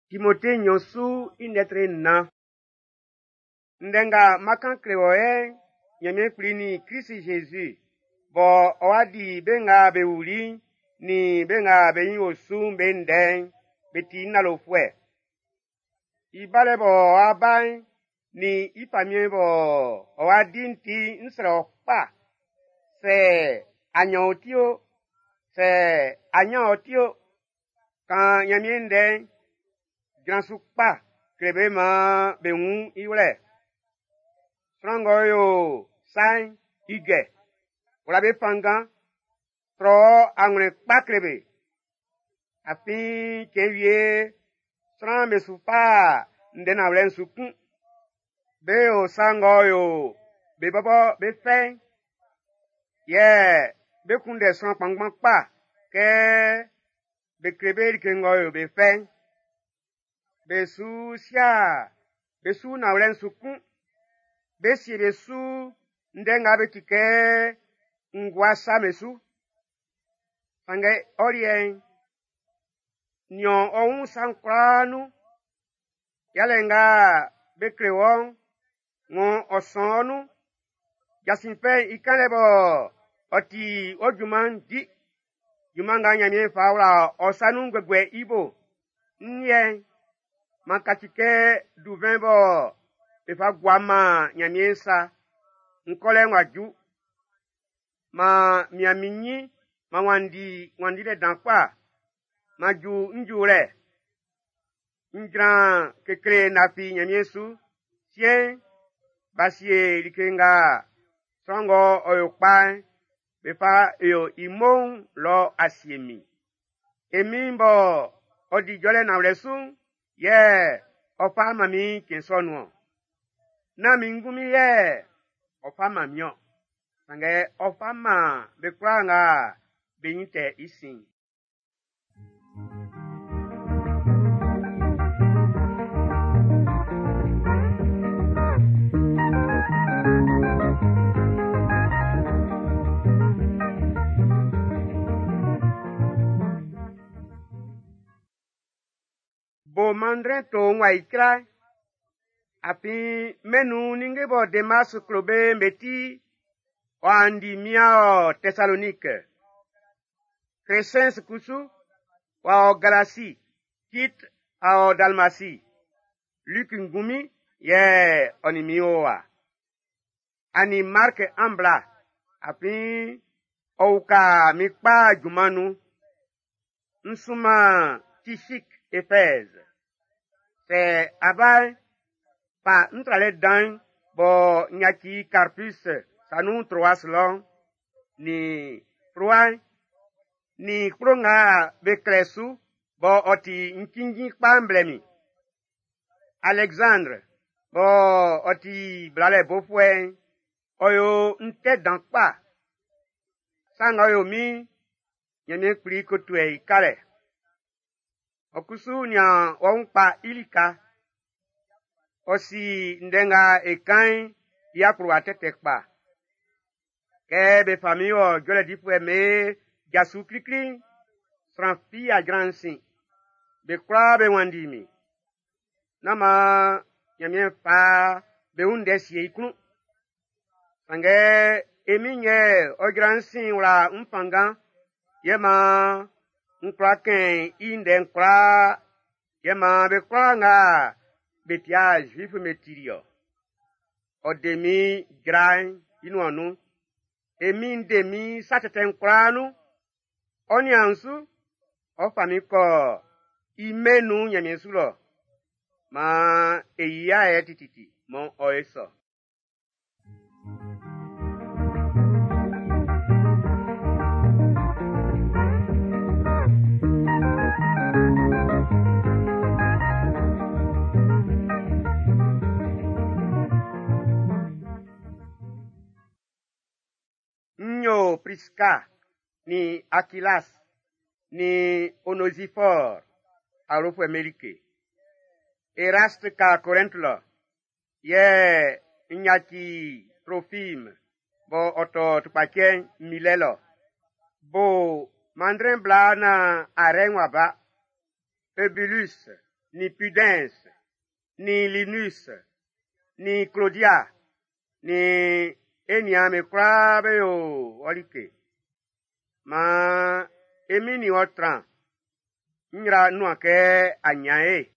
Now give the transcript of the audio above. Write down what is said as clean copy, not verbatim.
Timothée nyosu inetre na. Ndenga makan klewoe nyame plini Christ Jésus. Bo oadi benga beuli ni benga beyin osu benden beti nalofwe. Ibale bo abai ni ipamie bo oadi nti nsro pa. Se anyotio se anyotio kan nyame nden Gransu pa krebe ma bewu iwle. Frango yo sai ige. Wala be panga tro angre pa krebe. Api kevie sran be supa ndena wlen sukun. Be o sango yo be babo be fe. Ye be kunde sran pangban pa ke be krebe kengo yo be fe. Besu sia besu na wlen sukun besi besu ndenga betike ngwasa mesu sange orien nyon on sankranu yalenga bekrewon ngon osonu yasinpe ikanebo oti ojuman di jumanga nyame fawla osanu gbegbe ibo nye makatike duvembo efa guama nyamiesa nkole ngwaju ma miaminyi ma wandi de dankwa maju njure njran kekre napi nyamiesu sien basie likenga songo oyokpa befa yo imon lo asiemi emimbo odi jole na wlesu ye opa mami kinsonu na mingumi ye opa mamio sange opa ma bekwanga benyite isin bo mandre to ngwa ikra api menu ninge bo Demas klobe mbeti wandi miao Thessalonique Crescens kusu wa Galatie Tite ao Dalmatie Luc ngumi ye onimioa ani Mark ambla api ouka mikpa jumanu nsuma Tishik Éphèse c'est abai pa ntrale dan bo nyaki Carpus sanu troas long ni proai ni kronga bekresu bo oti nkingi pamblemi Alexandre bo oti blale bofwe oyo nte dankpa sanga yo mi nyame kuri kotwe ikale okusu nya wonpa ilika osi ndenga ekan yakru atetekpa ke be famio jole dipwe me jasu krikri franfi a gransi be kwa be wandimi nama nyame pa be unde sie ikunu sange eminye o gransi wala mpanga yema nkraken inde nkra yema be kwa nga betia juif metirio odemi grain inuanu emi ndemi sateten kranu oniansu ofamiko imenu nyamensulo ma eya etititi mo oeso Prisca, ni Aquilas, ni Onosiphore, arofu Amerike. Eraste ka Korintlo, ye nyaki Trofim, bo oto tupakien milelo. Bo mandren bla na arenwa ba, Eubulus, ni Pudence, ni Linus, ni Claudia, ni Eniame Krabe o Olike. Ma emi ni otran. Nra nuake anyae.